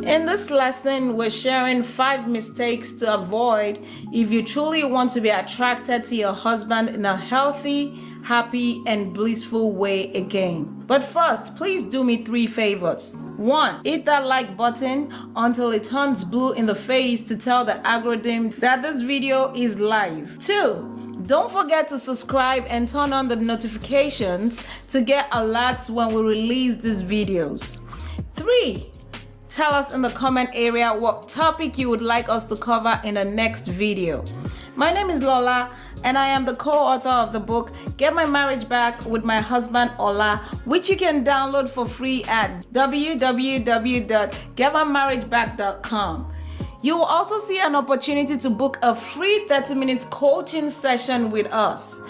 In this lesson, we're sharing 5 mistakes to avoid if you truly want to be attracted to your husband in a healthy, happy, and blissful way again. But first, please do me 3 favors. 1. Hit that like button until it turns blue in the face to tell the algorithm that this video is live. 2. Don't forget to subscribe and turn on the notifications to get alerts when we release these videos. 3. Tell us in the comment area what topic you would like us to cover in the next video. My name is Lola, and I am the co-author of the book Get My Marriage Back with My Husband Ola, which you can download for free at www.getmymarriageback.com. You will also see an opportunity to book a free 30 minutes coaching session with us.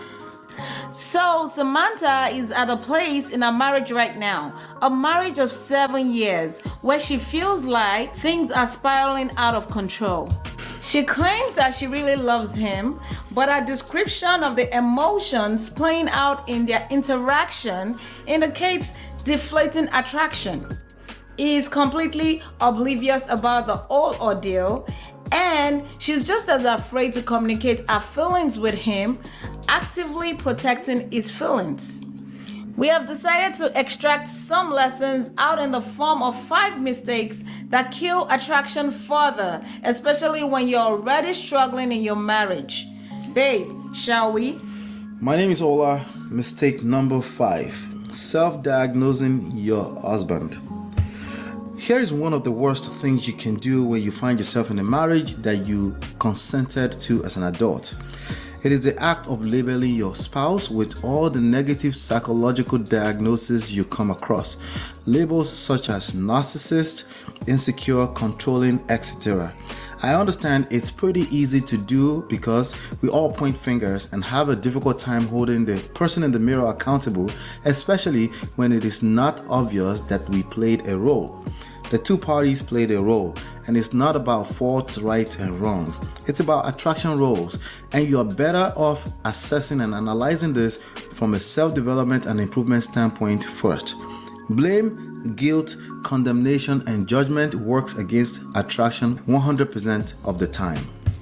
So Samantha is at a place in her marriage right now, a marriage of 7 years, where she feels like things are spiraling out of control. She claims that she really loves him, but her description of the emotions playing out in their interaction indicates deflating attraction. He is completely oblivious about the whole ordeal, and she's just as afraid to communicate her feelings with him, actively protecting his feelings. We have decided to extract some lessons out in the form of 5 mistakes that kill attraction further, especially when you're already struggling in your marriage. Babe, shall we? My name is Ola. Mistake number 5. Self-diagnosing your husband. Here is one of the worst things you can do when you find yourself in a marriage that you consented to as an adult. It is the act of labeling your spouse with all the negative psychological diagnoses you come across. Labels such as narcissist, insecure, controlling, etc. I understand it's pretty easy to do because we all point fingers and have a difficult time holding the person in the mirror accountable, especially when it is not obvious that we played a role. The 2 parties played a role, and it's not about faults, rights, and wrongs. It's about attraction roles, and you are better off assessing and analyzing this from a self-development and improvement standpoint first. Blame, guilt, condemnation, and judgment works against attraction 100% of the time.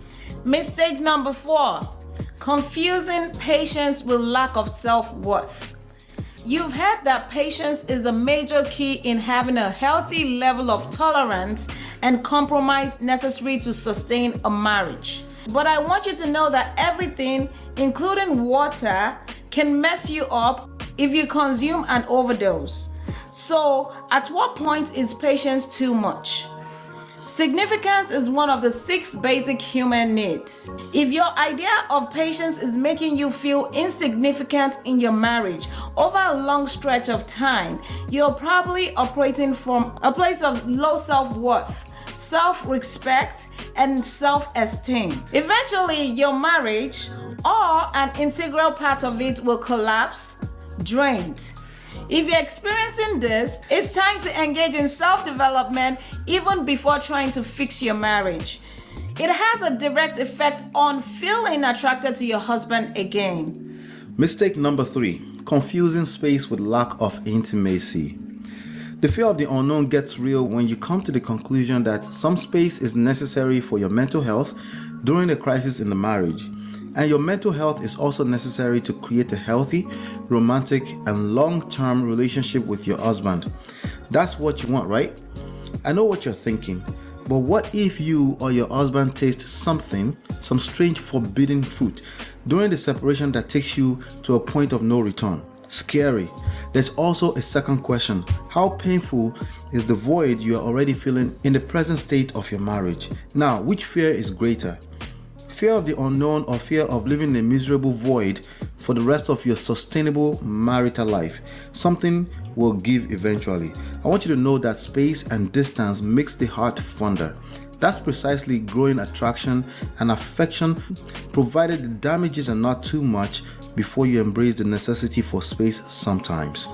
Mistake number 4. Confusing patience with lack of self-worth. You've heard that patience is a major key in having a healthy level of tolerance and compromise necessary to sustain a marriage. But I want you to know that everything, including water, can mess you up if you consume an overdose. So, at what point is patience too much? Significance is one of the 6 basic human needs. If your idea of patience is making you feel insignificant in your marriage over a long stretch of time, you're probably operating from a place of low self-worth, self-respect, and self-esteem. Eventually, your marriage or an integral part of it will collapse, drained. If you're experiencing this, it's time to engage in self-development even before trying to fix your marriage. It has a direct effect on feeling attracted to your husband again. Mistake number 3. Confusing space with lack of intimacy. The fear of the unknown gets real when you come to the conclusion that some space is necessary for your mental health during a crisis in the marriage. And your mental health is also necessary to create a healthy, romantic, and long-term relationship with your husband. That's what you want, right? I know what you're thinking, but what if you or your husband taste something, some strange forbidden fruit, during the separation that takes you to a point of no return? Scary. There's also a second question. How painful is the void you are already feeling in the present state of your marriage? Now, which fear is greater? Fear of the unknown or fear of living in a miserable void for the rest of your sustainable marital life? Something will give eventually. I want you to know that space and distance makes the heart fonder. That's precisely growing attraction and affection, provided the damages are not too much before you embrace the necessity for space sometimes.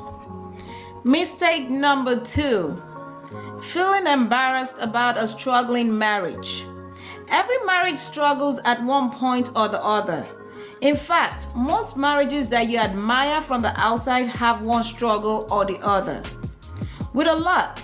Mistake number 2. Feeling embarrassed about a struggling marriage. Every marriage struggles at one point or the other. In fact, most marriages that you admire from the outside have one struggle or the other. With a lot,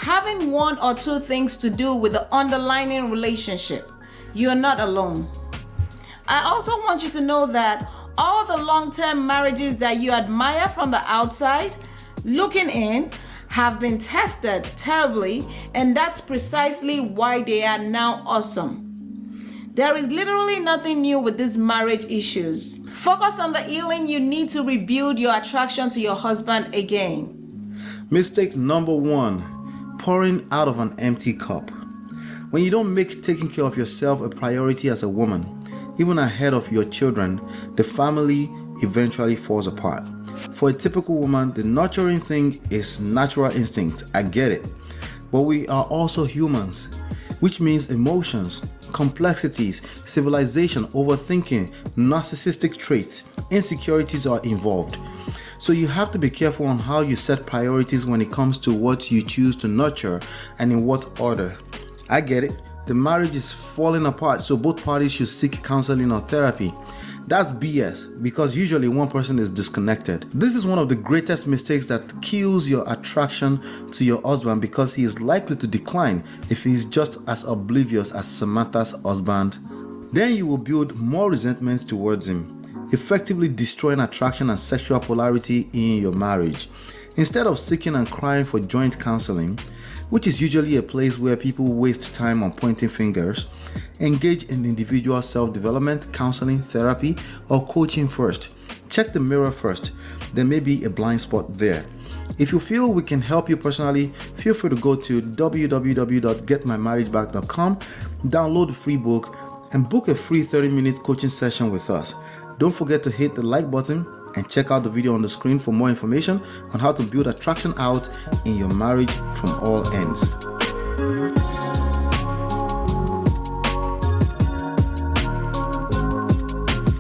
having one or two things to do with the underlying relationship. You're not alone. I also want you to know that all the long-term marriages that you admire from the outside, looking in, have been tested terribly, and that's precisely why they are now awesome. There is literally nothing new with these marriage issues. Focus on the healing you need to rebuild your attraction to your husband again. Mistake number 1, pouring out of an empty cup. When you don't make taking care of yourself a priority as a woman, even ahead of your children, the family eventually falls apart. For a typical woman, the nurturing thing is natural instinct. I get it. But we are also humans, which means emotions, complexities, civilization, overthinking, narcissistic traits, insecurities are involved. So you have to be careful on how you set priorities when it comes to what you choose to nurture and in what order. I get it. The marriage is falling apart, so both parties should seek counseling or therapy. That's BS, because usually one person is disconnected. This is one of the greatest mistakes that kills your attraction to your husband, because he is likely to decline if he is just as oblivious as Samantha's husband. Then you will build more resentments towards him, effectively destroying attraction and sexual polarity in your marriage. Instead of seeking and crying for joint counseling, which is usually a place where people waste time on pointing fingers, engage in individual self-development, counseling, therapy, or coaching first. Check the mirror first. There may be a blind spot there. If you feel we can help you personally, feel free to go to www.getmymarriageback.com, download the free book, and book a free 30-minute coaching session with us. Don't forget to hit the like button and check out the video on the screen for more information on how to build attraction out in your marriage from all ends.